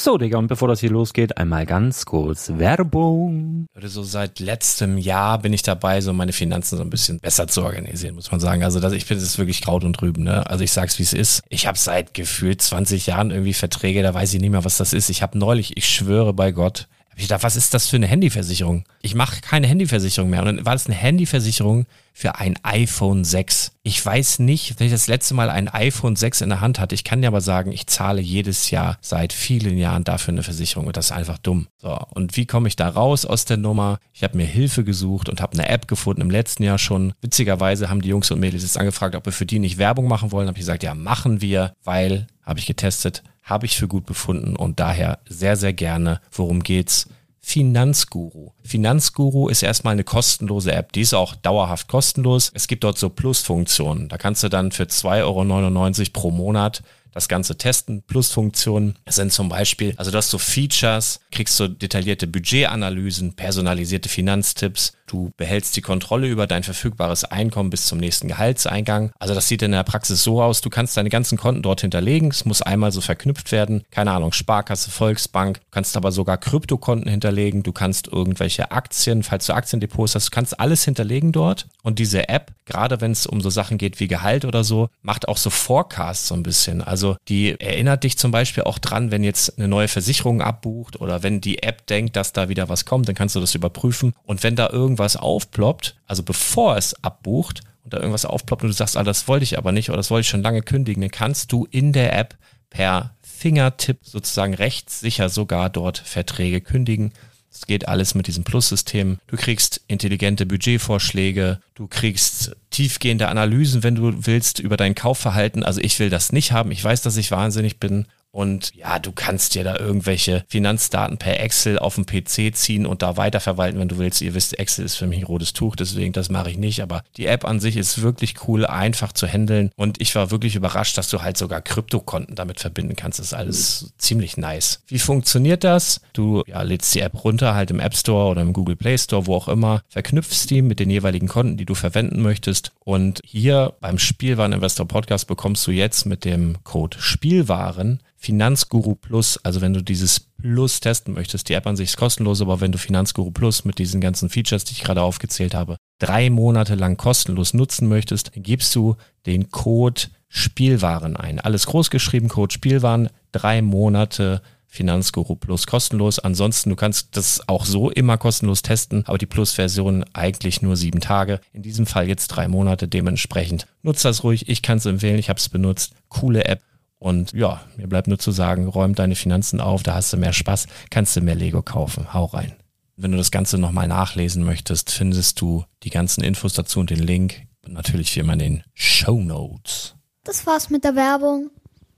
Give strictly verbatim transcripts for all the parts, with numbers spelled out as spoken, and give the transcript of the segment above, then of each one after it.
So, Digga, und bevor das hier losgeht, einmal ganz kurz Werbung. So seit letztem Jahr bin ich dabei, so meine Finanzen so ein bisschen besser zu organisieren, muss man sagen. Also das, ich finde, das ist wirklich Kraut und Rüben, ne? Also ich sag's, wie es ist. Ich habe seit gefühlt zwanzig Jahren irgendwie Verträge, da weiß ich nicht mehr, was das ist. Ich habe neulich, ich schwöre bei Gott, hab ich gedacht, was ist das für eine Handyversicherung? Ich mache keine Handyversicherung mehr. Und dann war das eine Handyversicherung für ein iPhone sechs. Ich weiß nicht, wenn ich das letzte Mal ein iPhone sechs in der Hand hatte. Ich kann dir aber sagen, ich zahle jedes Jahr seit vielen Jahren dafür eine Versicherung und das ist einfach dumm. So, und wie komme ich da raus aus der Nummer? Ich habe mir Hilfe gesucht und habe eine App gefunden im letzten Jahr schon. Witzigerweise haben die Jungs und Mädels jetzt angefragt, ob wir für die nicht Werbung machen wollen. Habe ich gesagt, ja, machen wir, weil, habe ich getestet, habe ich für gut befunden und daher sehr, sehr gerne. Worum geht's? Finanzguru. Finanzguru ist erstmal eine kostenlose App. Die ist auch dauerhaft kostenlos. Es gibt dort so Plusfunktionen. Da kannst du dann für zwei Euro neunundneunzig pro Monat das Ganze testen. Plusfunktionen sind zum Beispiel, also du hast so Features, kriegst so detaillierte Budgetanalysen, personalisierte Finanztipps, du behältst die Kontrolle über dein verfügbares Einkommen bis zum nächsten Gehaltseingang. Also das sieht in der Praxis so aus, du kannst deine ganzen Konten dort hinterlegen, es muss einmal so verknüpft werden, keine Ahnung, Sparkasse, Volksbank, du kannst aber sogar Kryptokonten hinterlegen, du kannst irgendwelche Aktien, falls du Aktiendepots hast, du kannst alles hinterlegen dort und diese App, gerade wenn es um so Sachen geht wie Gehalt oder so, macht auch so Forecasts so ein bisschen, also die erinnert dich zum Beispiel auch dran, wenn jetzt eine neue Versicherung abbucht oder wenn die App denkt, dass da wieder was kommt, dann kannst du das überprüfen und wenn da irgendwas was aufploppt, also bevor es abbucht und da irgendwas aufploppt und du sagst, ah, das wollte ich aber nicht oder das wollte ich schon lange kündigen, dann kannst du in der App per Fingertipp sozusagen rechtssicher sogar dort Verträge kündigen. Das geht alles mit diesem Plus-System. Du kriegst intelligente Budgetvorschläge, du kriegst tiefgehende Analysen, wenn du willst, über dein Kaufverhalten. Also ich will das nicht haben. Ich weiß, dass ich wahnsinnig bin. Und ja, du kannst dir da irgendwelche Finanzdaten per Excel auf dem P C ziehen und da weiterverwalten, wenn du willst. Ihr wisst, Excel ist für mich ein rotes Tuch, deswegen das mache ich nicht. Aber die App an sich ist wirklich cool, einfach zu handeln. Und ich war wirklich überrascht, dass du halt sogar Kryptokonten damit verbinden kannst. Das ist alles ziemlich nice. Wie funktioniert das? Du ja, lädst die App runter, halt im App Store oder im Google Play Store, wo auch immer. Verknüpfst die mit den jeweiligen Konten, die du verwenden möchtest. Und hier beim Spielwareninvestor Podcast bekommst du jetzt mit dem Code Spielwaren Finanzguru Plus, also wenn du dieses Plus testen möchtest, die App an sich ist kostenlos, aber wenn du Finanzguru Plus mit diesen ganzen Features, die ich gerade aufgezählt habe, drei Monate lang kostenlos nutzen möchtest, dann gibst du den Code Spielwaren ein. Alles groß geschrieben, Code Spielwaren, drei Monate Finanzguru Plus kostenlos. Ansonsten, du kannst das auch so immer kostenlos testen, aber die Plus-Version eigentlich nur sieben Tage. In diesem Fall jetzt drei Monate, dementsprechend nutzt das ruhig. Ich kann es empfehlen, ich habe es benutzt. Coole App. Und ja, mir bleibt nur zu sagen, räum deine Finanzen auf, da hast du mehr Spaß, kannst du mehr Lego kaufen. Hau rein. Wenn du das Ganze nochmal nachlesen möchtest, findest du die ganzen Infos dazu und den Link. Und natürlich wie immer in den Shownotes. Das war's mit der Werbung.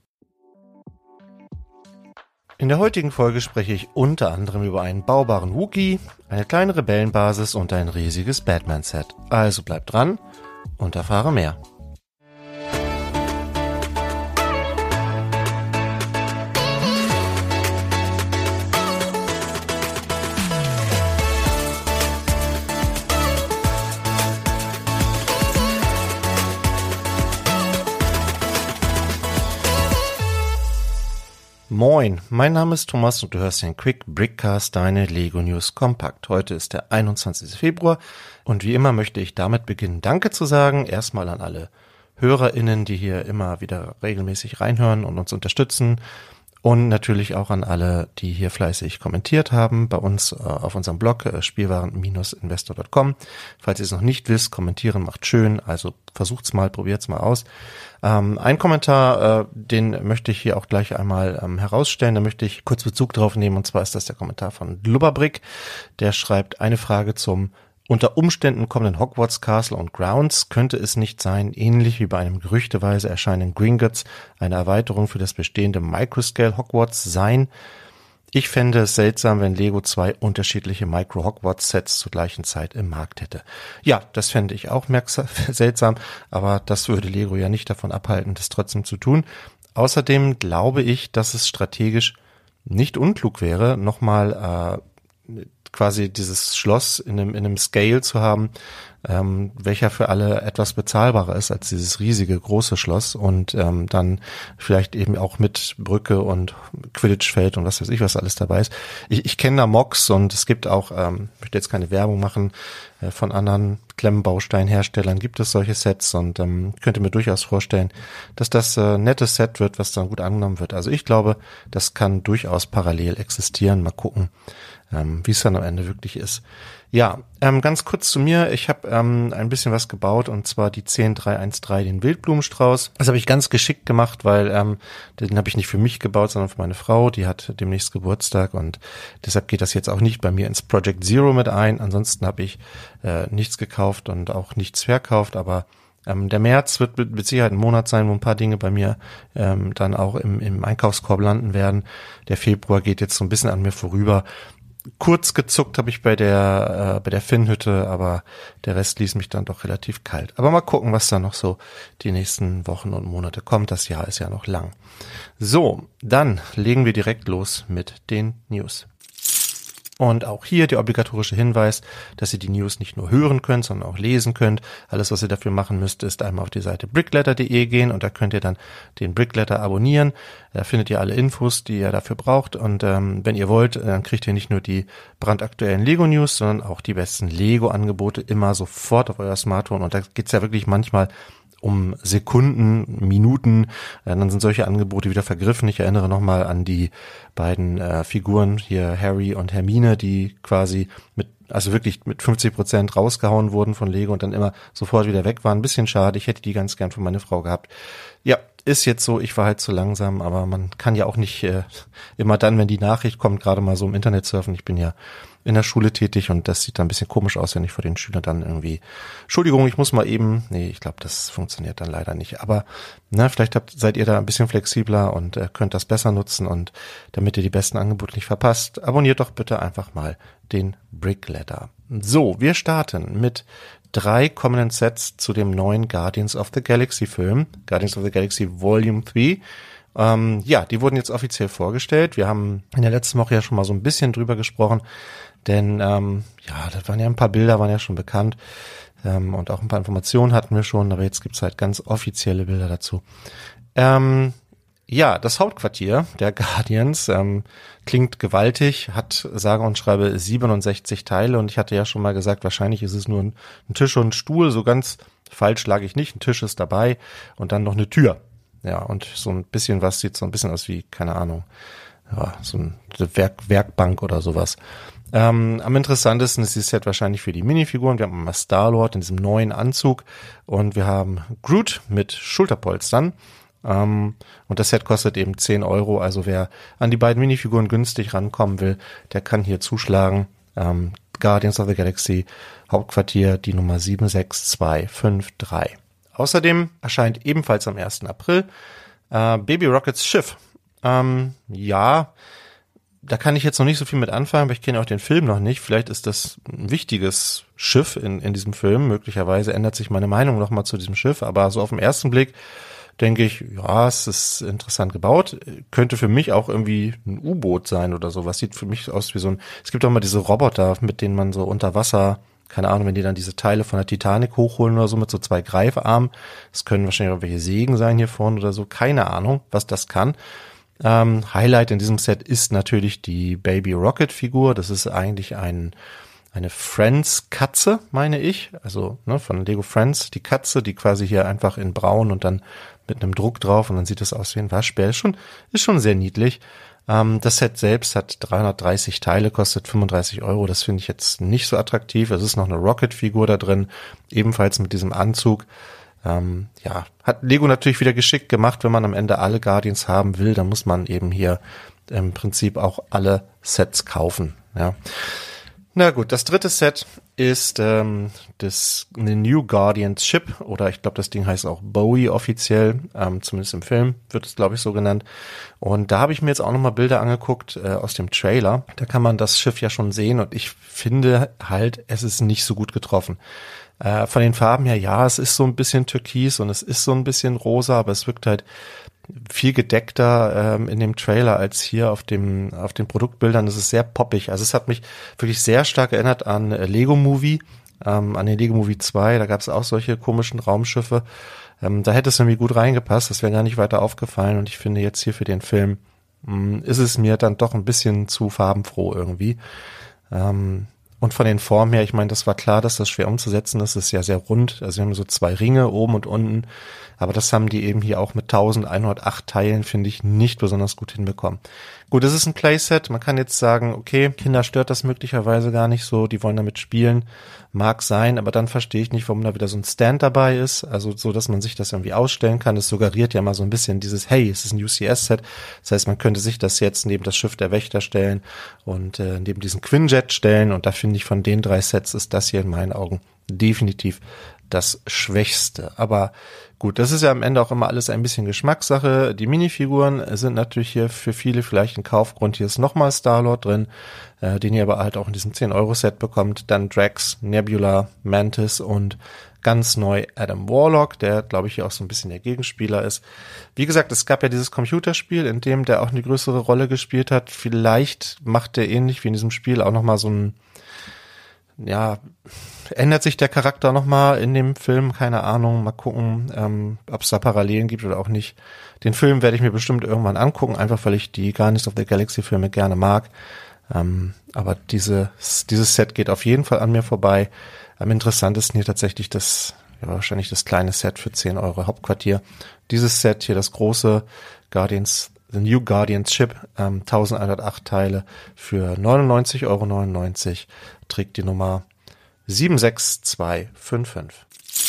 In der heutigen Folge spreche ich unter anderem über einen baubaren Wookie, eine kleine Rebellenbasis und ein riesiges Batman-Set. Also bleib dran und erfahre mehr. Moin, mein Name ist Thomas und du hörst den Quick Brickcast, deine Lego News Kompakt. Heute ist der einundzwanzigste Februar und wie immer möchte ich damit beginnen, Danke zu sagen. Erstmal an alle HörerInnen, die hier immer wieder regelmäßig reinhören und uns unterstützen. Und natürlich auch an alle, die hier fleißig kommentiert haben bei uns äh, auf unserem Blog äh, spielwaren Bindestrich investor Punkt com. Falls ihr es noch nicht wisst, kommentieren macht schön, also versucht's mal, probiert's mal aus. Ähm, ein Kommentar, äh, den möchte ich hier auch gleich einmal ähm, herausstellen, da möchte ich kurz Bezug drauf nehmen, und zwar ist das der Kommentar von Blubberbrick, der schreibt eine Frage zum unter Umständen kommenden Hogwarts Castle und Grounds. Könnte es nicht sein, ähnlich wie bei einem gerüchteweise erscheinenden Gringotts, eine Erweiterung für das bestehende Microscale Hogwarts sein? Ich fände es seltsam, wenn Lego zwei unterschiedliche Micro-Hogwarts-Sets zur gleichen Zeit im Markt hätte. Ja, das fände ich auch seltsam, aber das würde Lego ja nicht davon abhalten, das trotzdem zu tun. Außerdem glaube ich, dass es strategisch nicht unklug wäre, nochmal äh, quasi dieses Schloss in einem, in einem Scale zu haben, ähm, welcher für alle etwas bezahlbarer ist als dieses riesige große Schloss und ähm, dann vielleicht eben auch mit Brücke und Quidditch-Feld und was weiß ich, was alles dabei ist. Ich, ich kenne da Mocks und es gibt auch, ähm, ich möchte jetzt keine Werbung machen, äh, von anderen Klemmbausteinherstellern gibt es solche Sets und ähm, könnte mir durchaus vorstellen, dass das äh, nettes Set wird, was dann gut angenommen wird. Also ich glaube, das kann durchaus parallel existieren. Mal gucken, ähm, wie es dann am Ende wirklich ist. Ja, ähm, ganz kurz zu mir. Ich habe ähm, ein bisschen was gebaut und zwar die zehn drei eins drei, den Wildblumenstrauß. Das habe ich ganz geschickt gemacht, weil ähm, den habe ich nicht für mich gebaut, sondern für meine Frau. Die hat demnächst Geburtstag und deshalb geht das jetzt auch nicht bei mir ins Project Zero mit ein. Ansonsten habe ich äh, nichts gekauft und auch nichts verkauft, aber ähm, der März wird mit, mit Sicherheit ein Monat sein, wo ein paar Dinge bei mir ähm, dann auch im, im Einkaufskorb landen werden. Der Februar geht jetzt so ein bisschen an mir vorüber. Kurz gezuckt habe ich bei der äh, bei der Finnhütte, aber der Rest ließ mich dann doch relativ kalt. Aber mal gucken, was da noch so die nächsten Wochen und Monate kommt. Das Jahr ist ja noch lang. So, dann legen wir direkt los mit den News. Und auch hier der obligatorische Hinweis, dass ihr die News nicht nur hören könnt, sondern auch lesen könnt. Alles, was ihr dafür machen müsst, ist einmal auf die Seite brickletter punkt de gehen und da könnt ihr dann den Brickletter abonnieren. Da findet ihr alle Infos, die ihr dafür braucht. Und ähm, wenn ihr wollt, dann kriegt ihr nicht nur die brandaktuellen Lego-News, sondern auch die besten Lego-Angebote immer sofort auf euer Smartphone. Und da geht's ja wirklich manchmal um Sekunden, Minuten, äh, dann sind solche Angebote wieder vergriffen. Ich erinnere nochmal an die beiden äh, Figuren hier, Harry und Hermine, die quasi mit, also wirklich mit fünfzig Prozent rausgehauen wurden von Lego und dann immer sofort wieder weg waren. Ein bisschen schade, ich hätte die ganz gern für meine Frau gehabt. Ja, ist jetzt so, ich war halt zu langsam, aber man kann ja auch nicht äh, immer dann, wenn die Nachricht kommt, gerade mal so im Internet surfen. Ich bin ja in der Schule tätig und das sieht dann ein bisschen komisch aus, wenn ich vor den Schülern dann irgendwie, Entschuldigung, ich muss mal eben, nee, ich glaube, das funktioniert dann leider nicht, aber na, vielleicht habt, seid ihr da ein bisschen flexibler und äh, könnt das besser nutzen und damit ihr die besten Angebote nicht verpasst, abonniert doch bitte einfach mal den Brickletter. So, wir starten mit drei kommenden Sets zu dem neuen Guardians of the Galaxy Film, Guardians of the Galaxy Volume drei. Ähm, ja, die wurden jetzt offiziell vorgestellt. Wir haben in der letzten Woche ja schon mal so ein bisschen drüber gesprochen, denn ähm, ja, das waren ja ein paar Bilder, waren ja schon bekannt ähm, und auch ein paar Informationen hatten wir schon, aber jetzt gibt's halt ganz offizielle Bilder dazu. Ähm, ja, das Hauptquartier der Guardians ähm, klingt gewaltig, hat sage und schreibe siebenundsechzig Teile und ich hatte ja schon mal gesagt, wahrscheinlich ist es nur ein, ein Tisch und ein Stuhl, so ganz falsch lag ich nicht, ein Tisch ist dabei und dann noch eine Tür. Ja, und so ein bisschen was sieht so ein bisschen aus wie, keine Ahnung, ja, so eine Werk, Werkbank oder sowas. Ähm, am interessantesten ist dieses Set wahrscheinlich für die Minifiguren. Wir haben mal Star-Lord in diesem neuen Anzug und wir haben Groot mit Schulterpolstern. Ähm, und das Set kostet eben zehn Euro. Also wer an die beiden Minifiguren günstig rankommen will, der kann hier zuschlagen. Ähm, Guardians of the Galaxy Hauptquartier, die Nummer sieben sechs zwei fünf drei. Außerdem erscheint ebenfalls am ersten April äh, Baby Rockets Schiff. Ähm, ja, da kann ich jetzt noch nicht so viel mit anfangen, aber ich kenne auch den Film noch nicht. Vielleicht ist das ein wichtiges Schiff in, in diesem Film. Möglicherweise ändert sich meine Meinung nochmal zu diesem Schiff. Aber so auf den ersten Blick denke ich, ja, es ist interessant gebaut. Könnte für mich auch irgendwie ein U-Boot sein oder sowas. Sieht für mich aus wie so ein, es gibt auch mal diese Roboter, mit denen man so unter Wasser, keine Ahnung, wenn die dann diese Teile von der Titanic hochholen oder so mit so zwei Greifarmen. Das können wahrscheinlich auch welche Sägen sein hier vorne oder so. Keine Ahnung, was das kann. Ähm, Highlight in diesem Set ist natürlich die Baby Rocket Figur. Das ist eigentlich ein eine Friends-Katze, meine ich. Also ne, von Lego Friends, die Katze, die quasi hier einfach in braun und dann mit einem Druck drauf und dann sieht es aus wie ein Waschbär. Ist schon, ist schon sehr niedlich. Ähm, das Set selbst hat dreihundertdreißig Teile, kostet fünfunddreißig Euro. Das finde ich jetzt nicht so attraktiv. Es ist noch eine Rocket-Figur da drin, ebenfalls mit diesem Anzug. Ähm, ja, hat Lego natürlich wieder geschickt gemacht. Wenn man am Ende alle Guardians haben will, dann muss man eben hier im Prinzip auch alle Sets kaufen. Ja. Na gut, das dritte Set ist ähm, das eine New Guardians Ship oder ich glaube, das Ding heißt auch Bowie offiziell, ähm, zumindest im Film wird es, glaube ich, so genannt. Und da habe ich mir jetzt auch nochmal Bilder angeguckt äh, aus dem Trailer. Da kann man das Schiff ja schon sehen und ich finde halt, es ist nicht so gut getroffen. Äh, von den Farben her, ja, es ist so ein bisschen türkis und es ist so ein bisschen rosa, aber es wirkt halt viel gedeckter ähm, in dem Trailer als hier auf dem auf den Produktbildern. Das ist sehr poppig. Also es hat mich wirklich sehr stark erinnert an äh, Lego Movie, ähm, an den Lego Movie zwei. Da gab es auch solche komischen Raumschiffe. Ähm, da hätte es irgendwie gut reingepasst. Das wäre gar nicht weiter aufgefallen. Und ich finde jetzt hier für den Film mh, ist es mir dann doch ein bisschen zu farbenfroh irgendwie. Ähm, Und von den Formen her, ich meine, das war klar, dass das schwer umzusetzen ist. Es ist ja sehr rund. Also wir haben so zwei Ringe oben und unten. Aber das haben die eben hier auch mit elfhundertacht Teilen, finde ich, nicht besonders gut hinbekommen. Gut, es ist ein Playset. Man kann jetzt sagen, okay, Kinder stört das möglicherweise gar nicht so. Die wollen damit spielen. Mag sein, aber dann verstehe ich nicht, warum da wieder so ein Stand dabei ist. Also so, dass man sich das irgendwie ausstellen kann. Das suggeriert ja mal so ein bisschen dieses, hey, es ist ein U C S-Set. Das heißt, man könnte sich das jetzt neben das Schiff der Wächter stellen und äh, neben diesen Quinjet stellen. Und da finde ich, von den drei Sets ist das hier in meinen Augen definitiv das Schwächste. Aber gut, das ist ja am Ende auch immer alles ein bisschen Geschmackssache. Die Minifiguren sind natürlich hier für viele vielleicht ein Kaufgrund. Hier ist nochmal Star-Lord drin, äh, den ihr aber halt auch in diesem zehn Euro Set bekommt. Dann Drax, Nebula, Mantis und ganz neu Adam Warlock, der, glaube ich, hier auch so ein bisschen der Gegenspieler ist. Wie gesagt, es gab ja dieses Computerspiel, in dem der auch eine größere Rolle gespielt hat. Vielleicht macht der ähnlich wie in diesem Spiel auch nochmal so ein, ja, ändert sich der Charakter nochmal in dem Film, keine Ahnung, mal gucken, ähm, ob es da Parallelen gibt oder auch nicht. Den Film werde ich mir bestimmt irgendwann angucken, einfach weil ich die Guardians of the Galaxy Filme gerne mag. Ähm, aber diese, dieses Set geht auf jeden Fall an mir vorbei. Am interessantesten hier tatsächlich das, ja, wahrscheinlich das kleine Set für zehn Euro Hauptquartier. Dieses Set hier, das große Guardians, The New Guardians Ship, ähm, elfhundertacht Teile für neunundneunzig Euro neunundneunzig, trägt die Nummer sieben sechs zwei fünf fünf.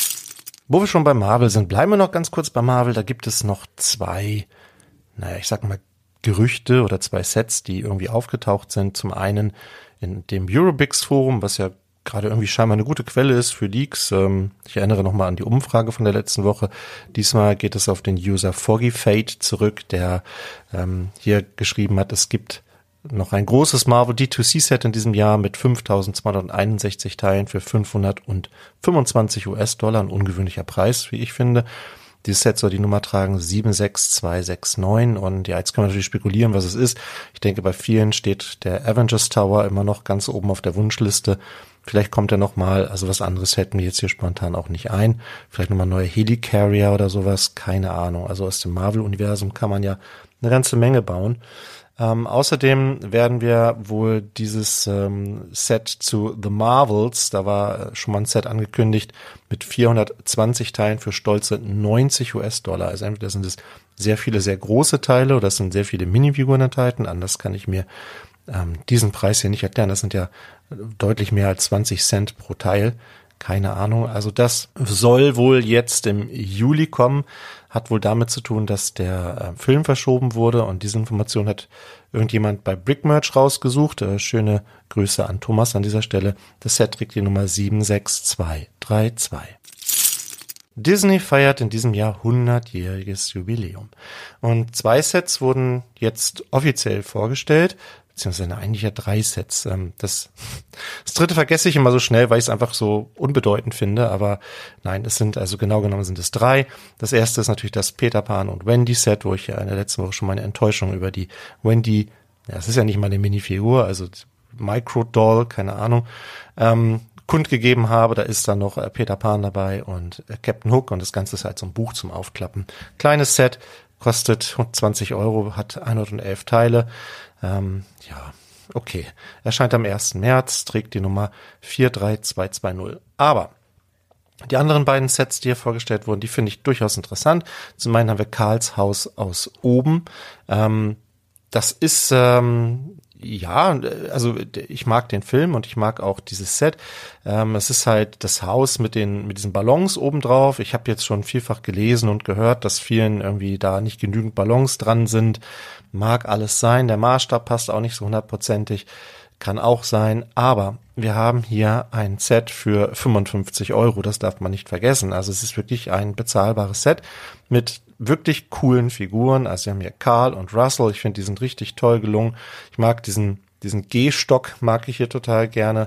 Wo wir schon bei Marvel sind, bleiben wir noch ganz kurz bei Marvel. Da gibt es noch zwei, naja, ich sag mal Gerüchte oder zwei Sets, die irgendwie aufgetaucht sind. Zum einen in dem Eurobix Forum, was ja gerade irgendwie scheinbar eine gute Quelle ist für Leaks. Ähm, ich erinnere nochmal an die Umfrage von der letzten Woche. Diesmal geht es auf den User Foggy Fate zurück, der ähm, hier geschrieben hat, es gibt noch ein großes Marvel D zwei C Set in diesem Jahr mit fünftausendzweihunderteinundsechzig Teilen für fünfhundertfünfundzwanzig US-Dollar, ein ungewöhnlicher Preis, wie ich finde. Dieses Set soll die Nummer tragen sieben sechs zwei sechs neun und ja, jetzt kann man natürlich spekulieren, was es ist. Ich denke, bei vielen steht der Avengers Tower immer noch ganz oben auf der Wunschliste. Vielleicht kommt er nochmal, also was anderes hätten wir jetzt hier spontan auch nicht ein. Vielleicht nochmal neue Helicarrier oder sowas, keine Ahnung. Also aus dem Marvel-Universum kann man ja eine ganze Menge bauen. Ähm, außerdem werden wir wohl dieses ähm, Set zu The Marvels, da war schon mal ein Set angekündigt, mit vierhundertzwanzig Teilen für stolze neunzig US-Dollar. Also entweder sind es sehr viele, sehr große Teile oder es sind sehr viele Minifiguren enthalten. Anders kann ich mir ähm, diesen Preis hier nicht erklären. Das sind ja deutlich mehr als zwanzig Cent pro Teil. Keine Ahnung. Also das soll wohl jetzt im Juli kommen. Hat wohl damit zu tun, dass der äh, Film verschoben wurde und diese Information hat irgendjemand bei Brickmerch rausgesucht. Äh, schöne Grüße an Thomas an dieser Stelle. Das Set trägt die Nummer sieben sechs zwei drei zwei. Disney feiert in diesem Jahr hundertjähriges Jubiläum. Und zwei Sets wurden jetzt offiziell vorgestellt. Beziehungsweise eigentlich ja drei Sets. Das, das dritte vergesse ich immer so schnell, weil ich es einfach so unbedeutend finde. Aber nein, es sind, also genau genommen sind es drei. Das erste ist natürlich das Peter Pan und Wendy Set, wo ich ja in der letzten Woche schon meine Enttäuschung über die Wendy, ja, es ist ja nicht mal eine Minifigur, also Micro-Doll, keine Ahnung, ähm, kundgegeben habe. Da ist dann noch äh, Peter Pan dabei und äh, Captain Hook und das Ganze ist halt so ein Buch zum Aufklappen. Kleines Set, kostet zwanzig Euro, hat hundertelf Teile. Ähm, ja, okay. Erscheint am ersten März, trägt die Nummer vier drei zwei zwei null. Aber die anderen beiden Sets, die hier vorgestellt wurden, die finde ich durchaus interessant. Zum einen haben wir Karls Haus aus oben. Ähm, das ist, ähm, ja, also ich mag den Film und ich mag auch dieses Set. Ähm, es ist halt das Haus mit den mit diesen Ballons obendrauf. Ich habe jetzt schon vielfach gelesen und gehört, dass vielen irgendwie da nicht genügend Ballons dran sind. Mag alles sein. Der Maßstab passt auch nicht so hundertprozentig. Kann auch sein. Aber wir haben hier ein Set für fünfundfünfzig Euro. Das darf man nicht vergessen. Also es ist wirklich ein bezahlbares Set mit wirklich coolen Figuren. Also wir haben hier Carl und Russell. Ich finde, die sind richtig toll gelungen. Ich mag diesen diesen Gehstock, mag ich hier total gerne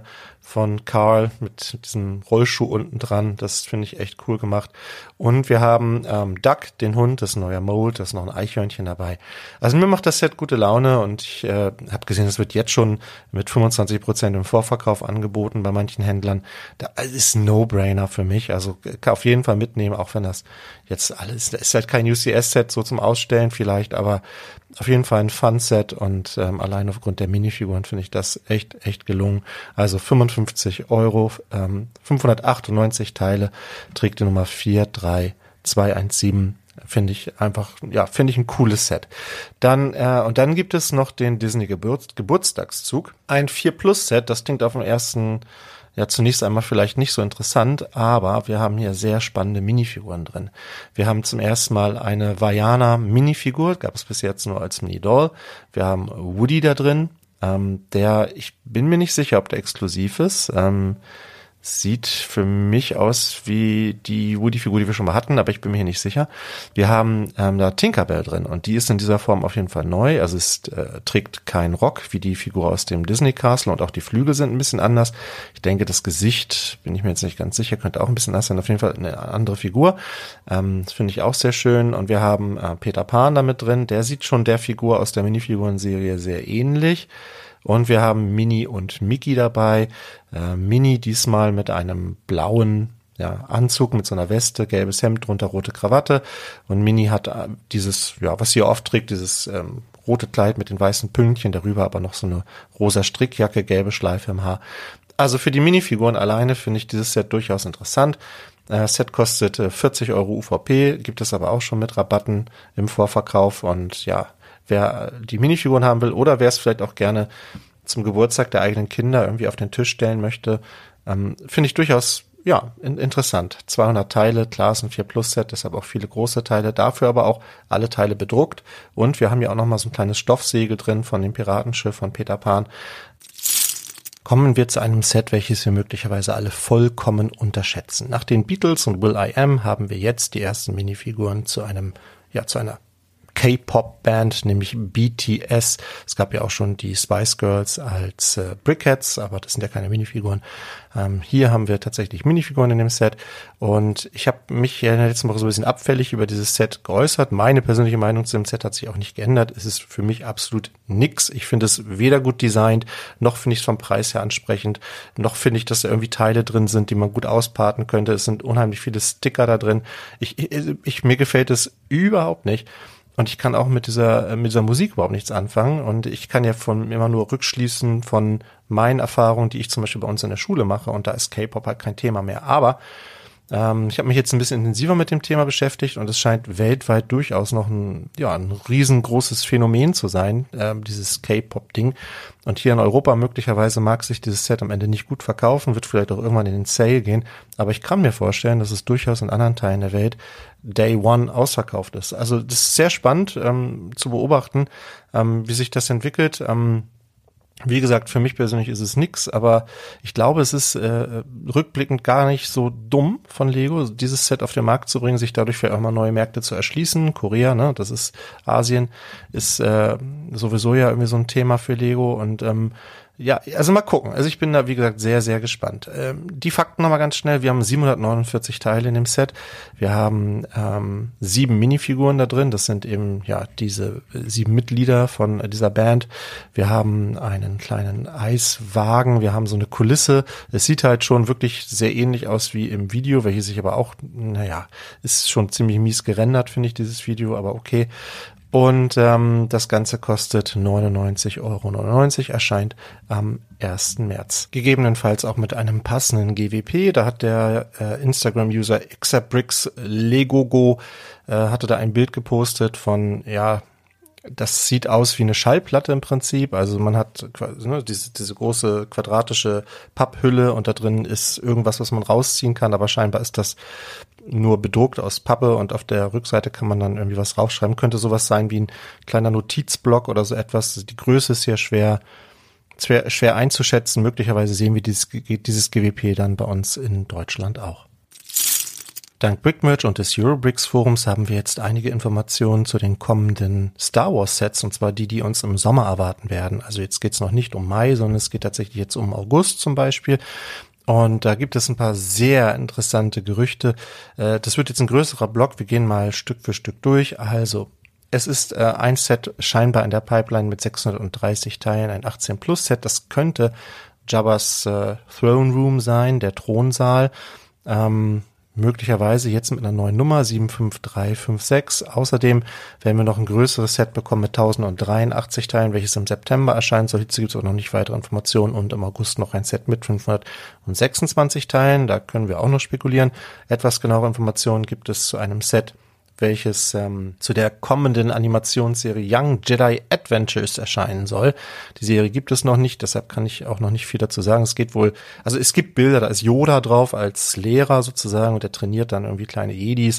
von Carl mit diesem Rollschuh unten dran. Das finde ich echt cool gemacht. Und wir haben ähm, Duck, den Hund, das ist ein neuer Mold, da ist noch ein Eichhörnchen dabei. Also mir macht das Set gute Laune und ich äh, habe gesehen, es wird jetzt schon mit fünfundzwanzig Prozent im Vorverkauf angeboten bei manchen Händlern. Da ist ein No-Brainer für mich. Also kann auf jeden Fall mitnehmen, auch wenn das jetzt alles, das ist halt kein U C S-Set so zum Ausstellen vielleicht, aber auf jeden Fall ein Fun-Set und ähm, allein aufgrund der Minifiguren finde ich das echt, echt gelungen. Also fünfundfünfzig Euro, ähm, fünfhundertachtundneunzig Teile, trägt die Nummer vier drei zwei eins sieben. Finde ich einfach, ja, finde ich ein cooles Set. Dann, äh, und dann gibt es noch den Disney Geburt, Geburtstagszug. Ein vier Plus Set, das klingt auf dem ersten, ja, zunächst einmal vielleicht nicht so interessant, aber wir haben hier sehr spannende Minifiguren drin. Wir haben zum ersten Mal eine Vajana Minifigur, gab es bis jetzt nur als Mini-Doll. Wir haben Woody da drin, ähm, der, ich bin mir nicht sicher, ob der exklusiv ist, ähm, sieht für mich aus wie die Woody-Figur, die wir schon mal hatten, aber ich bin mir hier nicht sicher. Wir haben ähm, da Tinkerbell drin und die ist in dieser Form auf jeden Fall neu. Also es äh, trägt keinen Rock wie die Figur aus dem Disney Castle und auch die Flügel sind ein bisschen anders. Ich denke, das Gesicht, bin ich mir jetzt nicht ganz sicher, könnte auch ein bisschen anders sein. Auf jeden Fall eine andere Figur. Ähm, das finde ich auch sehr schön. Und wir haben äh, Peter Pan da mit drin. Der sieht schon der Figur aus der Minifiguren-Serie sehr ähnlich. Und wir haben Minnie und Mickey dabei. Äh, Minnie diesmal mit einem blauen ja, Anzug mit so einer Weste, gelbes Hemd, drunter rote Krawatte. Und Minnie hat äh, dieses, ja, was sie oft trägt, dieses ähm, rote Kleid mit den weißen Pünktchen, darüber aber noch so eine rosa Strickjacke, gelbe Schleife im Haar. Also für die Minifiguren alleine finde ich dieses Set durchaus interessant. Das Set kostet äh, vierzig Euro U V P, gibt es aber auch schon mit Rabatten im Vorverkauf. Und ja, wer die Minifiguren haben will oder wer es vielleicht auch gerne zum Geburtstag der eigenen Kinder irgendwie auf den Tisch stellen möchte, ähm, finde ich durchaus ja in, interessant. zweihundert Teile, klar, ist ein vier Plus Set, deshalb auch viele große Teile, dafür aber auch alle Teile bedruckt. Und wir haben ja auch noch mal so ein kleines Stoffsegel drin von dem Piratenschiff von Peter Pan. Kommen wir zu einem Set, welches wir möglicherweise alle vollkommen unterschätzen. Nach den Beatles und will.i.am haben wir jetzt die ersten Minifiguren zu einem, ja, zu einer K-Pop-Band, nämlich B T S. Es gab ja auch schon die Spice Girls als äh, Brickheads, aber das sind ja keine Minifiguren. Ähm, hier haben wir tatsächlich Minifiguren in dem Set und ich habe mich in der letzten Woche so ein bisschen abfällig über dieses Set geäußert. Meine persönliche Meinung zu dem Set hat sich auch nicht geändert. Es ist für mich absolut nix. Ich finde es weder gut designt, noch finde ich es vom Preis her ansprechend, noch finde ich, dass da irgendwie Teile drin sind, die man gut ausparten könnte. Es sind unheimlich viele Sticker da drin. Ich, ich, ich mir gefällt es überhaupt nicht. Und ich kann auch mit dieser mit dieser Musik überhaupt nichts anfangen. Und ich kann ja von immer nur rückschließen von meinen Erfahrungen, die ich zum Beispiel bei uns in der Schule mache. Und da ist K-Pop halt kein Thema mehr. Aber ähm, ich habe mich jetzt ein bisschen intensiver mit dem Thema beschäftigt. Und es scheint weltweit durchaus noch ein ja ein riesengroßes Phänomen zu sein, äh, dieses K-Pop-Ding. Und hier in Europa möglicherweise mag sich dieses Set am Ende nicht gut verkaufen, wird vielleicht auch irgendwann in den Sale gehen. Aber ich kann mir vorstellen, dass es durchaus in anderen Teilen der Welt Day One ausverkauft ist. Also das ist sehr spannend ähm, zu beobachten, ähm, wie sich das entwickelt. Ähm, wie gesagt, für mich persönlich ist es nix, aber ich glaube, es ist äh, rückblickend gar nicht so dumm von Lego, dieses Set auf den Markt zu bringen, sich dadurch vielleicht auch mal neue Märkte zu erschließen. Korea, ne, das ist Asien, ist äh, sowieso ja irgendwie so ein Thema für Lego und ähm, ja, also mal gucken. Also ich bin da, wie gesagt, sehr, sehr gespannt. Ähm, die Fakten nochmal ganz schnell. Wir haben siebenhundertneunundvierzig Teile in dem Set. Wir haben ähm, sieben Minifiguren da drin. Das sind eben, ja, diese sieben Mitglieder von dieser Band. Wir haben einen kleinen Eiswagen. Wir haben so eine Kulisse. Es sieht halt schon wirklich sehr ähnlich aus wie im Video, welches sich aber auch, naja, ist schon ziemlich mies gerendert, finde ich, dieses Video, aber okay. Und ähm, das Ganze kostet neunundneunzig Euro neunundneunzig, erscheint am ersten März. Gegebenenfalls auch mit einem passenden G W P. Da hat der äh, Instagram-User Exabricks Legogo äh, hatte da ein Bild gepostet von, ja, das sieht aus wie eine Schallplatte im Prinzip. Also man hat ne, diese, diese große quadratische Papphülle und da drin ist irgendwas, was man rausziehen kann, aber scheinbar ist das nur bedruckt aus Pappe und auf der Rückseite kann man dann irgendwie was raufschreiben. Könnte sowas sein wie ein kleiner Notizblock oder so etwas. Die Größe ist hier schwer, schwer, schwer einzuschätzen. Möglicherweise sehen wir dieses, dieses G W P dann bei uns in Deutschland auch. Dank Brickmerch und des Eurobricks Forums haben wir jetzt einige Informationen zu den kommenden Star Wars Sets, und zwar die, die uns im Sommer erwarten werden. Also jetzt geht's noch nicht um Mai, sondern es geht tatsächlich jetzt um August zum Beispiel. Und da gibt es ein paar sehr interessante Gerüchte. Das wird jetzt ein größerer Block. Wir gehen mal Stück für Stück durch. Also es ist äh, ein Set scheinbar in der Pipeline mit sechshundertdreißig Teilen, ein achtzehn Plus Set. Das könnte Jabba's äh, Throne Room sein, der Thronsaal. Ähm, möglicherweise jetzt mit einer neuen Nummer, sieben fünf drei fünf sechs. Außerdem werden wir noch ein größeres Set bekommen mit tausenddreiundachtzig Teilen, welches im September erscheint. So gibt es auch noch nicht weitere Informationen. Und im August noch ein Set mit fünfhundertsechsundzwanzig Teilen. Da können wir auch noch spekulieren. Etwas genauere Informationen gibt es zu einem Set, welches ähm, zu der kommenden Animationsserie Young Jedi Adventures erscheinen soll. Die Serie gibt es noch nicht, deshalb kann ich auch noch nicht viel dazu sagen. Es geht wohl, also es gibt Bilder, da ist Yoda drauf als Lehrer sozusagen und der trainiert dann irgendwie kleine Jedis.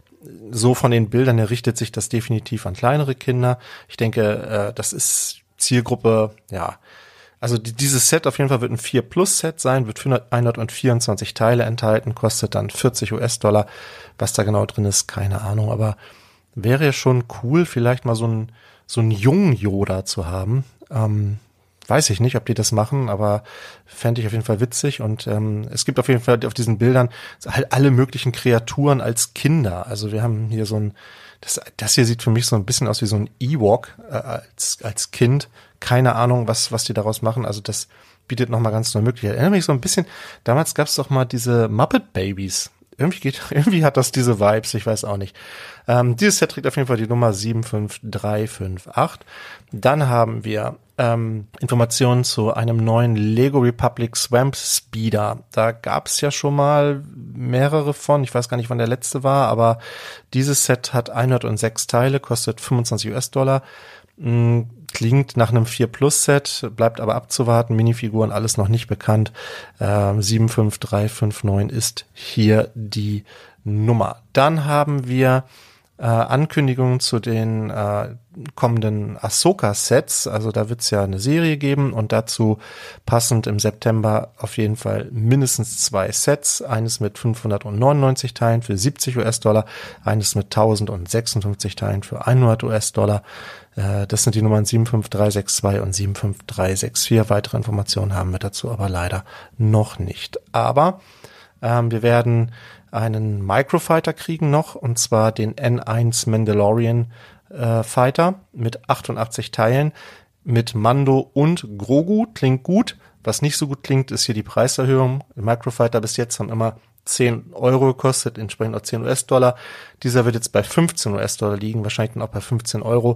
So von den Bildern her richtet sich das definitiv an kleinere Kinder. Ich denke, äh, das ist Zielgruppe, ja, also die, dieses Set auf jeden Fall wird ein vier Plus Set sein, wird hundertvierundzwanzig Teile enthalten, kostet dann vierzig US-Dollar. Was da genau drin ist, keine Ahnung, aber wäre ja schon cool, vielleicht mal so ein so einen jungen Yoda zu haben. Ähm, weiß ich nicht, ob die das machen, aber fände ich auf jeden Fall witzig. Und ähm, es gibt auf jeden Fall auf diesen Bildern halt alle möglichen Kreaturen als Kinder. Also wir haben hier so ein, das, das hier sieht für mich so ein bisschen aus wie so ein Ewok äh, als als Kind. Keine Ahnung, was was die daraus machen. Also das bietet nochmal ganz neue Möglichkeiten. Erinnere mich so ein bisschen, damals gab es doch mal diese Muppet Babies. Irgendwie geht, irgendwie hat das diese Vibes, ich weiß auch nicht. Ähm, dieses Set trägt auf jeden Fall die Nummer sieben fünf drei fünf acht. Dann haben wir ähm, Informationen zu einem neuen Lego Republic Swamp Speeder. Da gab es ja schon mal mehrere von, ich weiß gar nicht, wann der letzte war, aber dieses Set hat hundertsechs Teile, kostet fünfundzwanzig US-Dollar. Mh, Klingt nach einem vier Plus Set, bleibt aber abzuwarten. Minifiguren, alles noch nicht bekannt. Ähm, sieben fünf drei fünf neun ist hier die Nummer. Dann haben wir äh, Ankündigungen zu den äh, kommenden Ahsoka-Sets. Also da wird es ja eine Serie geben und dazu passend im September auf jeden Fall mindestens zwei Sets. Eines mit fünfhundertneunundneunzig Teilen für siebzig US-Dollar, eines mit tausendsechsundfünfzig Teilen für hundert US-Dollar. Das sind die Nummern sieben fünf drei sechs zwei und sieben fünf drei sechs vier. Weitere Informationen haben wir dazu aber leider noch nicht. Aber ähm, wir werden einen Microfighter kriegen noch, und zwar den N eins Mandalorian äh, Fighter mit achtundachtzig Teilen, mit Mando und Grogu. Klingt gut. Was nicht so gut klingt, ist hier die Preiserhöhung. Die Microfighter bis jetzt haben immer zehn Euro gekostet, entsprechend auch zehn US-Dollar. Dieser wird jetzt bei fünfzehn US-Dollar liegen, wahrscheinlich dann auch bei fünfzehn Euro.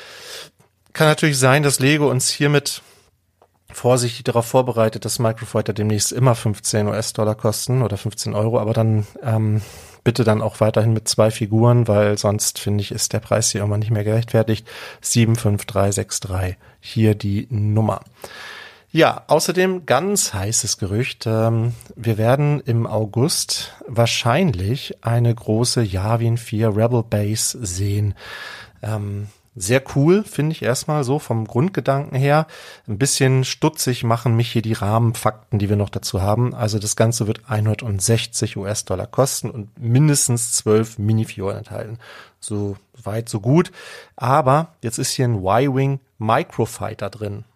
Kann natürlich sein, dass Lego uns hiermit vorsichtig darauf vorbereitet, dass Microfighter demnächst immer fünfzehn US-Dollar kosten oder fünfzehn Euro, aber dann ähm, bitte dann auch weiterhin mit zwei Figuren, weil sonst, finde ich, ist der Preis hier immer nicht mehr gerechtfertigt. sieben fünf drei sechs drei, hier die Nummer. Ja, außerdem ganz heißes Gerücht, ähm, wir werden im August wahrscheinlich eine große Yavin vier Rebel Base sehen. Ähm, Sehr cool, finde ich erstmal so vom Grundgedanken her. Ein bisschen stutzig machen mich hier die Rahmenfakten, die wir noch dazu haben. Also das Ganze wird hundertsechzig US-Dollar kosten und mindestens zwölf Minifiguren enthalten. So weit, so gut. Aber jetzt ist hier ein Y-Wing Microfighter drin.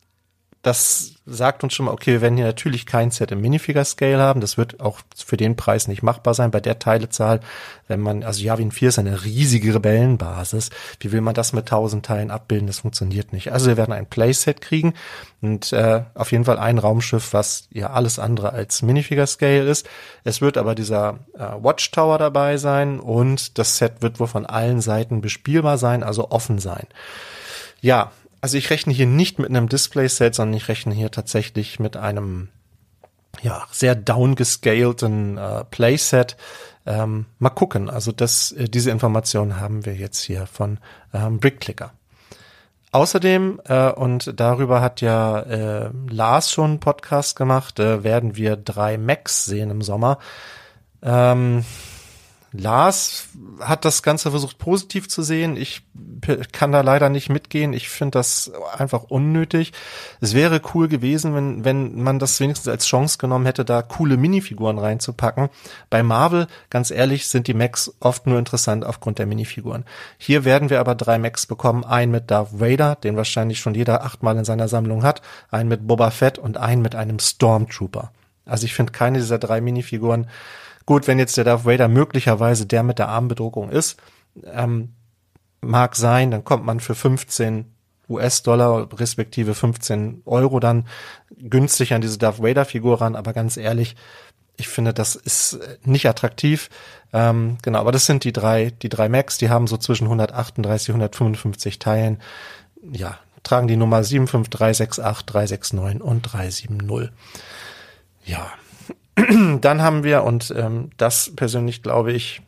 Das sagt uns schon mal, okay, wir werden hier natürlich kein Set im Minifigure-Scale haben. Das wird auch für den Preis nicht machbar sein bei der Teilezahl. Wenn man, also Yavin vier ist eine riesige Rebellenbasis. Wie will man das mit tausend Teilen abbilden? Das funktioniert nicht. Also wir werden ein Playset kriegen und äh, auf jeden Fall ein Raumschiff, was ja alles andere als Minifigure-Scale ist. Es wird aber dieser äh, Watchtower dabei sein und das Set wird wohl von allen Seiten bespielbar sein, also offen sein. Ja, also ich rechne hier nicht mit einem Display-Set, sondern ich rechne hier tatsächlich mit einem ja sehr downgescalten äh, Playset. Ähm, mal gucken. Also das, äh, diese Informationen haben wir jetzt hier von ähm, Brickclicker. Außerdem, äh, und darüber hat ja äh, Lars schon einen Podcast gemacht, äh, werden wir drei Macs sehen im Sommer. Ähm, Lars hat das Ganze versucht positiv zu sehen. Ich kann da leider nicht mitgehen. Ich finde das einfach unnötig. Es wäre cool gewesen, wenn wenn man das wenigstens als Chance genommen hätte, da coole Minifiguren reinzupacken. Bei Marvel, ganz ehrlich, sind die Mechs oft nur interessant aufgrund der Minifiguren. Hier werden wir aber drei Mechs bekommen. Einen mit Darth Vader, den wahrscheinlich schon jeder achtmal in seiner Sammlung hat. Einen mit Boba Fett und einen mit einem Stormtrooper. Also ich finde keine dieser drei Minifiguren gut, wenn jetzt der Darth Vader möglicherweise der mit der Armbedruckung ist, ähm, mag sein, dann kommt man für fünfzehn US-Dollar respektive fünfzehn Euro dann günstig an diese Darth Vader-Figur ran, aber ganz ehrlich, ich finde, das ist nicht attraktiv. Ähm, genau, aber das sind die drei, die drei Mechs, die haben so zwischen hundertachtunddreißig, hundertfünfundfünfzig Teilen. Ja, tragen die Nummer sieben fünf drei sechs acht drei sechs neun und drei sieben null. Ja. Dann haben wir, und ähm, das persönlich glaube ich,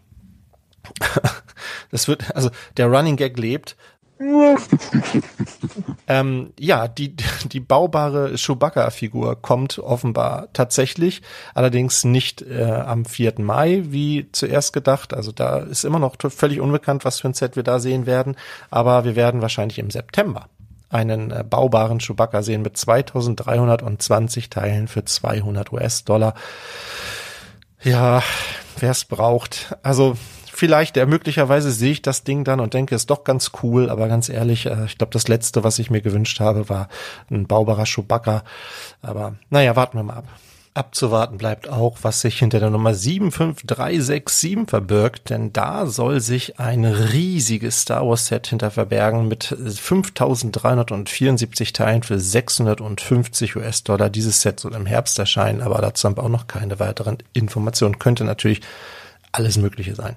das wird, also der Running Gag lebt. ähm, ja, die die baubare Chewbacca-Figur kommt offenbar tatsächlich, allerdings nicht äh, am vierten Mai, wie zuerst gedacht. Also da ist immer noch völlig unbekannt, was für ein Set wir da sehen werden, aber wir werden wahrscheinlich im September einen äh, baubaren Chewbacca sehen mit zweitausenddreihundertzwanzig Teilen für zweihundert US-Dollar. Ja, wer es braucht. Also vielleicht, äh, möglicherweise sehe ich das Ding dann und denke, ist doch ganz cool, aber ganz ehrlich, äh, ich glaube, das Letzte, was ich mir gewünscht habe, war ein baubarer Chewbacca. Aber naja, warten wir mal ab. Abzuwarten bleibt auch, was sich hinter der Nummer sieben fünf drei sechs sieben verbirgt, denn da soll sich ein riesiges Star Wars Set hinter verbergen mit fünftausenddreihundertvierundsiebzig Teilen für sechshundertfünfzig US-Dollar. Dieses Set soll im Herbst erscheinen, aber dazu haben wir auch noch keine weiteren Informationen. Könnte natürlich alles Mögliche sein.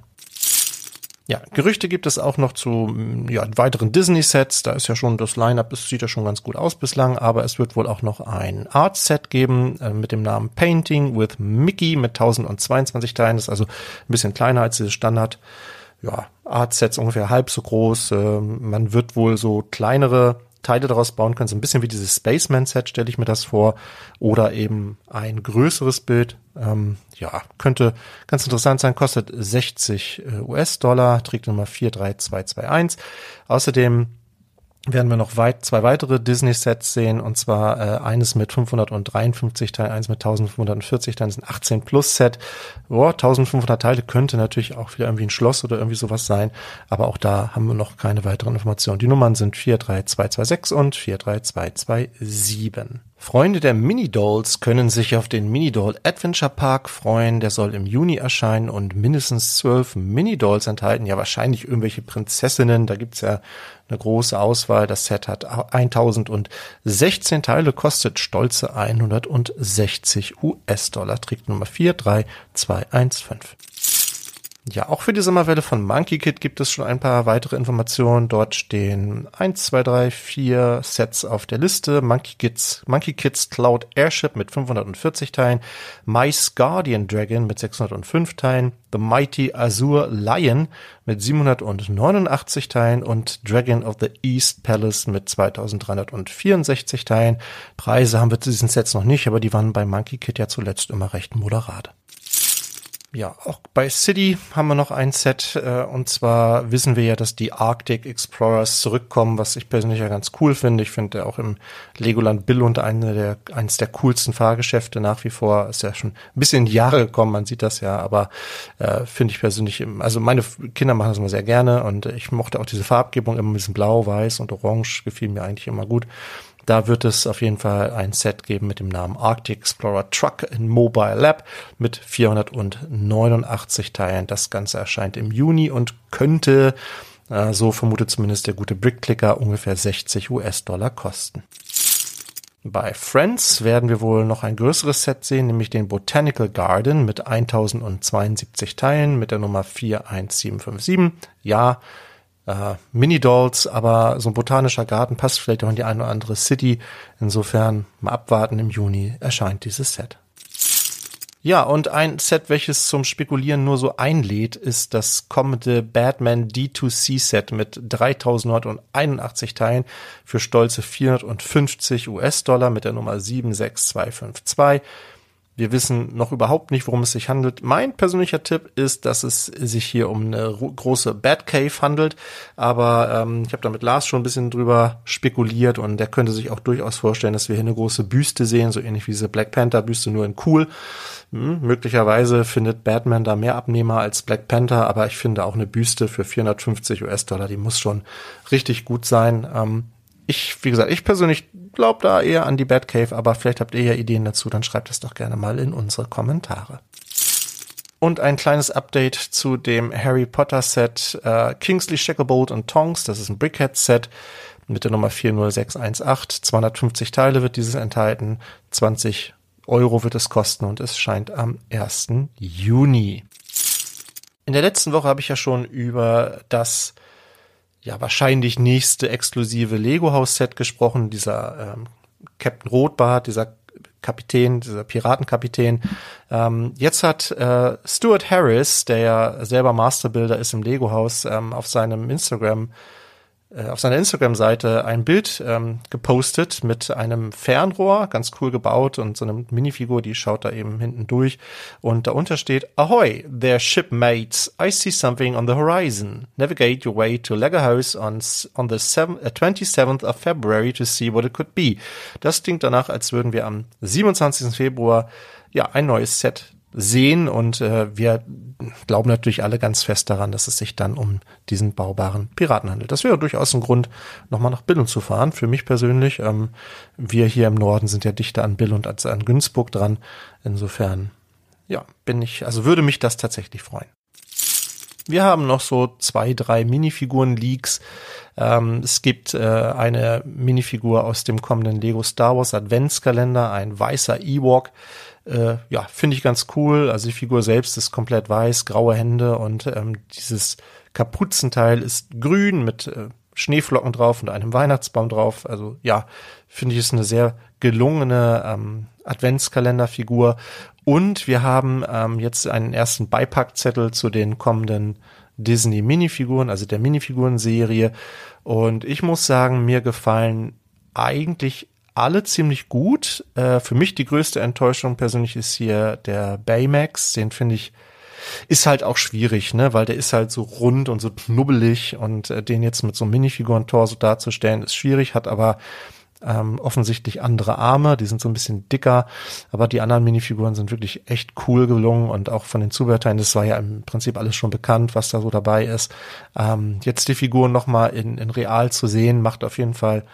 Ja, Gerüchte gibt es auch noch zu ja, weiteren Disney-Sets. Da ist ja schon das Line-Up, das sieht ja schon ganz gut aus bislang, aber es wird wohl auch noch ein Art-Set geben äh, mit dem Namen Painting with Mickey mit tausendzweiundzwanzig Teilen. Das ist also ein bisschen kleiner als dieses Standard. Ja, Art-Sets ungefähr halb so groß. Äh, man wird wohl so kleinere Teile daraus bauen können, so ein bisschen wie dieses Spaceman-Set, stelle ich mir das vor, oder eben ein größeres Bild. Ähm, ja, könnte ganz interessant sein, kostet sechzig US-Dollar, trägt Nummer vier drei zwei zwei eins. Außerdem werden wir noch weit, zwei weitere Disney-Sets sehen, und zwar äh, eines mit fünfhundertdreiundfünfzig Teilen, eines mit eintausendfünfhundertvierzig Teilen, das ist ein achtzehn Plus Set. Boah, eintausendfünfhundert Teile könnte natürlich auch wieder irgendwie ein Schloss oder irgendwie sowas sein, aber auch da haben wir noch keine weiteren Informationen. Die Nummern sind vier drei zwei zwei sechs und vier drei zwei zwei sieben. Freunde der Mini-Dolls können sich auf den Mini-Doll Adventure Park freuen. Der soll im Juni erscheinen und mindestens zwölf Mini-Dolls enthalten. Ja, wahrscheinlich irgendwelche Prinzessinnen. Da gibt's ja eine große Auswahl. Das Set hat tausendsechzehn Teile, kostet stolze hundertsechzig US-Dollar. Trägt Nummer vier drei zwei eins fünf. Ja, auch für die Sommerwelle von Monkey Kid gibt es schon ein paar weitere Informationen. Dort stehen eins, zwei, drei, vier Sets auf der Liste. Monkey Kids, Monkey Kids Cloud Airship mit fünfhundertvierzig Teilen, Mice Guardian Dragon mit sechshundertfünf Teilen, The Mighty Azure Lion mit siebenhundertneunundachtzig Teilen und Dragon of the East Palace mit zweitausenddreihundertvierundsechzig Teilen. Preise haben wir zu diesen Sets noch nicht, aber die waren bei Monkey Kid ja zuletzt immer recht moderat. Ja, auch bei City haben wir noch ein Set, äh, und zwar wissen wir ja, dass die Arctic Explorers zurückkommen, was ich persönlich ja ganz cool finde. Ich finde auch im Legoland Billund eine der, eines der coolsten Fahrgeschäfte nach wie vor. Ist ja schon ein bisschen in die Jahre gekommen, man sieht das ja, aber äh, finde ich persönlich, also meine Kinder machen das immer sehr gerne, und ich mochte auch diese Farbgebung immer ein bisschen blau, weiß und orange, gefiel mir eigentlich immer gut. Da wird es auf jeden Fall ein Set geben mit dem Namen Arctic Explorer Truck in Mobile Lab mit vierhundertneunundachtzig Teilen. Das Ganze erscheint im Juni und könnte, äh, so vermutet zumindest der gute Brickclicker, ungefähr sechzig US-Dollar kosten. Bei Friends werden wir wohl noch ein größeres Set sehen, nämlich den Botanical Garden mit tausendzweiundsiebzig Teilen mit der Nummer vier eins sieben fünf sieben. Ja, Äh, Mini-Dolls, aber so ein botanischer Garten passt vielleicht auch in die eine oder andere City. Insofern mal abwarten, im Juni erscheint dieses Set. Ja, und ein Set, welches zum Spekulieren nur so einlädt, ist das kommende Batman D zwei C Set mit dreitausendneunhunderteinundachtzig Teilen für stolze vierhundertfünfzig US-Dollar mit der Nummer sieben sechs zwei fünf zwei. Wir wissen noch überhaupt nicht, worum es sich handelt. Mein persönlicher Tipp ist, dass es sich hier um eine große Batcave handelt. Aber ähm, ich habe da mit Lars schon ein bisschen drüber spekuliert und der könnte sich auch durchaus vorstellen, dass wir hier eine große Büste sehen, so ähnlich wie diese Black Panther Büste, nur in cool. Hm, möglicherweise findet Batman da mehr Abnehmer als Black Panther, aber ich finde auch eine Büste für vierhundertfünfzig US-Dollar, die muss schon richtig gut sein. Ähm, Ich, wie gesagt, ich persönlich glaube da eher an die Batcave, aber vielleicht habt ihr ja Ideen dazu, dann schreibt es doch gerne mal in unsere Kommentare. Und ein kleines Update zu dem Harry Potter Set äh, Kingsley Shacklebolt und Tonks. Das ist ein Brickhead Set mit der Nummer vier null sechs eins acht. zweihundertfünfzig Teile wird dieses enthalten. zwanzig Euro wird es kosten und es scheint am ersten Juni. In der letzten Woche habe ich ja schon über das ja wahrscheinlich nächste exklusive Lego-Haus-Set gesprochen, dieser ähm, Captain Rotbart, dieser Kapitän, dieser Piratenkapitän. Ähm, jetzt hat äh, Stuart Harris, der ja selber Masterbuilder ist im Lego-Haus, ähm, auf seinem Instagram äh, auf seiner Instagram-Seite ein Bild ähm, gepostet mit einem Fernrohr, ganz cool gebaut, und so eine Minifigur, die schaut da eben hinten durch. Und darunter steht: Ahoy, there shipmates, I see something on the horizon. Navigate your way to Lego House on, on the twenty-seventh of February to see what it could be. Das klingt danach, als würden wir am siebenundzwanzigsten Februar ja ein neues Set sehen, und äh, wir glauben natürlich alle ganz fest daran, dass es sich dann um diesen baubaren Piraten handelt. Das wäre durchaus ein Grund, nochmal nach Billund zu fahren, für mich persönlich. Ähm, wir hier im Norden sind ja dichter an Billund als an Günzburg dran. Insofern, ja, bin ich, also würde mich das tatsächlich freuen. Wir haben noch so zwei, drei Minifiguren-Leaks. Ähm, es gibt äh, eine Minifigur aus dem kommenden Lego Star Wars Adventskalender, ein weißer Ewok. Äh, ja, finde ich ganz cool. Also die Figur selbst ist komplett weiß, graue Hände, und ähm, dieses Kapuzenteil ist grün mit äh, Schneeflocken drauf und einem Weihnachtsbaum drauf. Also ja, finde ich, ist eine sehr gelungene ähm, Adventskalenderfigur. Und wir haben ähm, jetzt einen ersten Beipackzettel zu den kommenden Disney-Minifiguren, also der Minifiguren-Serie. Und ich muss sagen, mir gefallen eigentlich alle ziemlich gut. Äh, für mich die größte Enttäuschung persönlich ist hier der Baymax. Den finde ich, ist halt auch schwierig, ne, weil der ist halt so rund und so knubbelig, und äh, den jetzt mit so einem Minifiguren-Tor so darzustellen, ist schwierig, hat aber ähm, offensichtlich andere Arme, die sind so ein bisschen dicker, aber die anderen Minifiguren sind wirklich echt cool gelungen, und auch von den Zubehörteilen, das war ja im Prinzip alles schon bekannt, was da so dabei ist. Ähm, jetzt die Figuren nochmal in, in real zu sehen, macht auf jeden Fall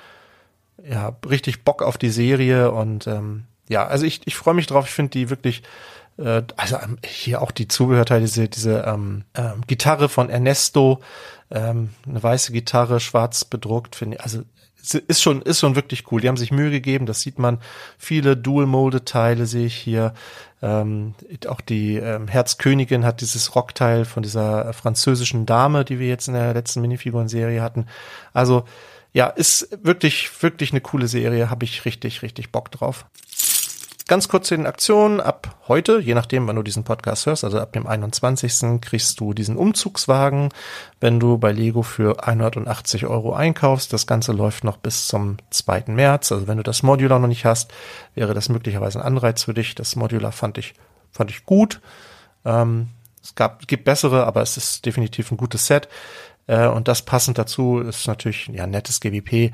ja richtig Bock auf die Serie, und ähm, ja, also ich ich freue mich drauf. Ich finde die wirklich, äh, also ähm, hier auch die Zubehörteile, diese diese ähm, ähm, Gitarre von Ernesto, ähm, eine weiße Gitarre, schwarz bedruckt, finde ich, also ist schon ist schon wirklich cool. Die haben sich Mühe gegeben, das sieht man. Viele Dual-Molded-Teile sehe ich hier. Ähm, auch die ähm, Herzkönigin hat dieses Rockteil von dieser französischen Dame, die wir jetzt in der letzten Minifiguren-Serie hatten. Also ja, ist wirklich, wirklich eine coole Serie, habe ich richtig, richtig Bock drauf. Ganz kurz zu den Aktionen. Ab heute, je nachdem, wann du diesen Podcast hörst, also ab dem einundzwanzigsten kriegst du diesen Umzugswagen, wenn du bei Lego für hundertachtzig Euro einkaufst. Das Ganze läuft noch bis zum zweiten März. Also wenn du das Modular noch nicht hast, wäre das möglicherweise ein Anreiz für dich. Das Modular fand ich, fand ich gut. Ähm, es gab, gibt bessere, aber es ist definitiv ein gutes Set. Und das passend dazu ist natürlich ja nettes G W P.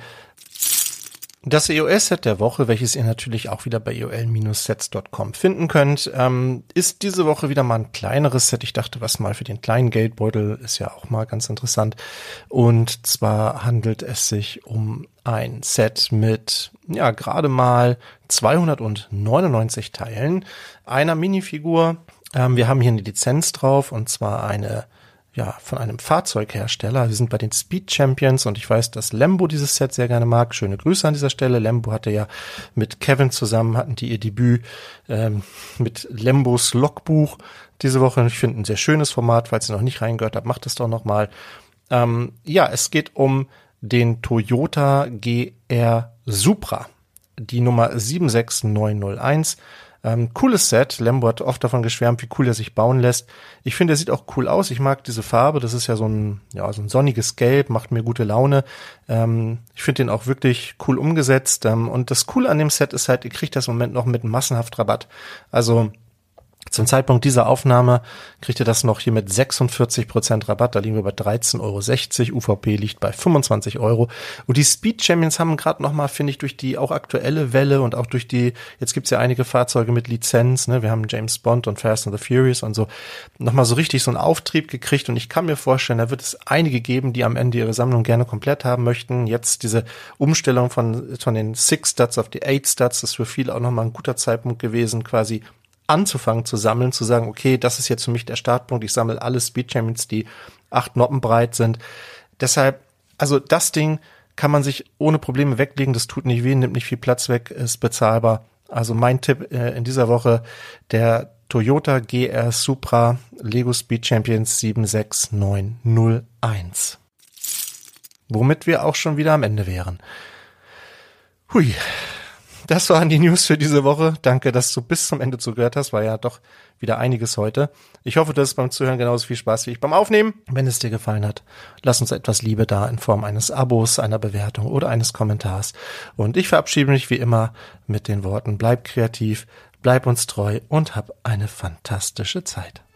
Das E O S-Set der Woche, welches ihr natürlich auch wieder bei e o l Bindestrich sets Punkt com finden könnt, ähm, ist diese Woche wieder mal ein kleineres Set. Ich dachte, was mal für den kleinen Geldbeutel ist ja auch mal ganz interessant. Und zwar handelt es sich um ein Set mit ja gerade mal zweihundertneunundneunzig Teilen, einer Minifigur. Ähm, wir haben hier eine Lizenz drauf, und zwar eine ja, von einem Fahrzeughersteller. Wir sind bei den Speed Champions, und ich weiß, dass Lembo dieses Set sehr gerne mag. Schöne Grüße an dieser Stelle. Lembo hatte ja mit Kevin zusammen, hatten die ihr Debüt ähm, mit Lembos Logbuch diese Woche. Ich finde ein sehr schönes Format. Falls ihr noch nicht reingehört habt, macht es doch noch mal. Ähm, ja, es geht um den Toyota G R Supra, die Nummer sieben sechs neun null eins. Ähm, cooles Set. Lembo hat oft davon geschwärmt, wie cool er sich bauen lässt. Ich finde, er sieht auch cool aus. Ich mag diese Farbe. Das ist ja so ein, ja, so ein sonniges Gelb, macht mir gute Laune. Ähm, ich finde den auch wirklich cool umgesetzt. Ähm, und das Coole an dem Set ist halt, ihr kriegt das im Moment noch mit massenhaft Rabatt. Also, zum Zeitpunkt dieser Aufnahme kriegt ihr das noch hier mit sechsundvierzig Prozent Rabatt. Da liegen wir bei dreizehn Euro sechzig. U V P liegt bei fünfundzwanzig Euro. Und die Speed Champions haben gerade nochmal, finde ich, durch die auch aktuelle Welle und auch durch die, jetzt gibt's ja einige Fahrzeuge mit Lizenz, ne? Wir haben James Bond und Fast and the Furious und so, nochmal so richtig so einen Auftrieb gekriegt. Und ich kann mir vorstellen, da wird es einige geben, die am Ende ihre Sammlung gerne komplett haben möchten. Jetzt diese Umstellung von, von den Six Studs auf die Eight Studs, das ist für viele auch nochmal ein guter Zeitpunkt gewesen, quasi anzufangen zu sammeln, zu sagen, okay, das ist jetzt für mich der Startpunkt, ich sammle alle Speed Champions, die acht Noppen breit sind. Deshalb, also das Ding kann man sich ohne Probleme weglegen, das tut nicht weh, nimmt nicht viel Platz weg, ist bezahlbar. Also mein Tipp äh, in dieser Woche, der Toyota G R Supra Lego Speed Champions sieben sechs neun null eins. Womit wir auch schon wieder am Ende wären. Hui. Das waren die News für diese Woche. Danke, dass du bis zum Ende zugehört hast. War ja doch wieder einiges heute. Ich hoffe, du hast beim Zuhören genauso viel Spaß wie ich beim Aufnehmen. Wenn es dir gefallen hat, lass uns etwas Liebe da in Form eines Abos, einer Bewertung oder eines Kommentars. Und ich verabschiede mich wie immer mit den Worten: Bleib kreativ, bleib uns treu und hab eine fantastische Zeit.